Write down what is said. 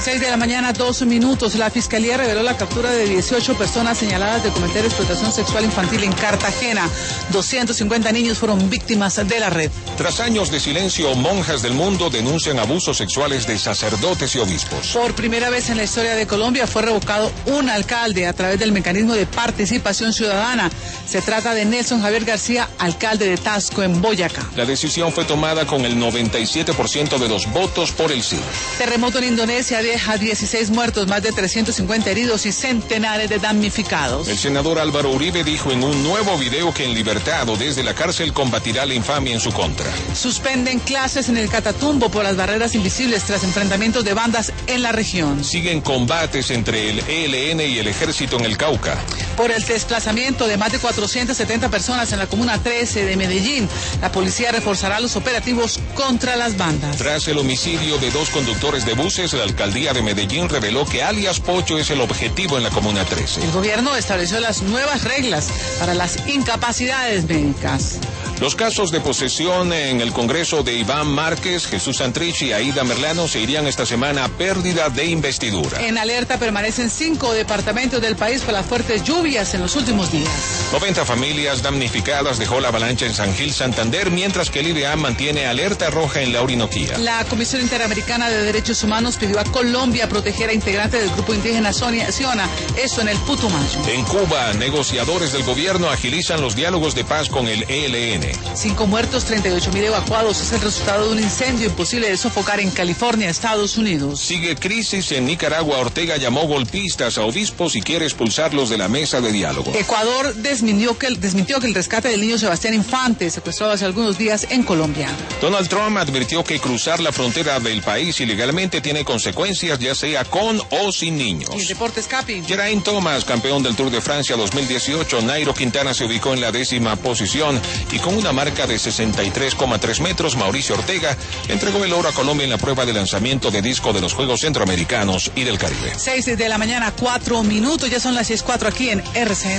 6 de la mañana, 2 minutos. La Fiscalía reveló la captura de 18 personas señaladas de cometer explotación sexual infantil en Cartagena. 250 niños fueron víctimas de la red. Tras años de silencio, monjas del mundo denuncian abusos sexuales de sacerdotes y obispos. Por primera vez en la historia de Colombia fue revocado un alcalde a través del mecanismo de participación ciudadana. Se trata de Nelson Javier García, alcalde de Tasco, en Boyacá. La decisión fue tomada con el 97% de los votos por el sí. Terremoto en Indonesia deja 16 muertos, más de 350 heridos y centenares de damnificados. El senador Álvaro Uribe dijo en un nuevo video que en libertad o desde la cárcel combatirá la infamia en su contra. Suspenden clases en el Catatumbo por las barreras invisibles tras enfrentamientos de bandas en la región. Siguen combates entre el ELN y el ejército en el Cauca. Por el desplazamiento de más de 470 personas en la comuna 13 de Medellín, la policía reforzará los operativos contra las bandas. Tras el homicidio de 2 conductores de buses, la alcaldía de Medellín reveló que alias Pocho es el objetivo en la comuna 13. El gobierno estableció las nuevas reglas para las incapacidades médicas. Los casos de posesión en el Congreso de Iván Márquez, Jesús Santrich y Aida Merlano se irían esta semana a pérdida de investidura. En alerta permanecen 5 departamentos del país por las fuertes lluvias en los últimos días. 90 familias damnificadas dejó la avalancha en San Gil, Santander, mientras que el IDEAM mantiene alerta roja en la Orinoquía. La Comisión Interamericana de Derechos Humanos pidió a Colombia proteger a integrantes del grupo indígena Siona, esto en el Putumayo. En Cuba, negociadores del gobierno agilizan los diálogos de paz con el ELN. 5 muertos, 38.000 evacuados es el resultado de un incendio imposible de sofocar en California, Estados Unidos. Sigue crisis en Nicaragua. Ortega llamó golpistas a obispos y quiere expulsarlos de la mesa de diálogo. Ecuador desmintió que el rescate del niño Sebastián Infante, secuestrado hace algunos días en Colombia. Donald Trump advirtió que cruzar la frontera del país ilegalmente tiene consecuencias, ya sea con o sin niños. Y el Deportes Capi. Geraint Thomas, campeón del Tour de Francia 2018. Nairo Quintana se ubicó en la 10ª posición y con una marca de 63,3 metros, Mauricio Ortega entregó el oro a Colombia en la prueba de lanzamiento de disco de los Juegos Centroamericanos y del Caribe. 6 de la mañana, 4 minutos, ya son las 6:04 aquí en RCN.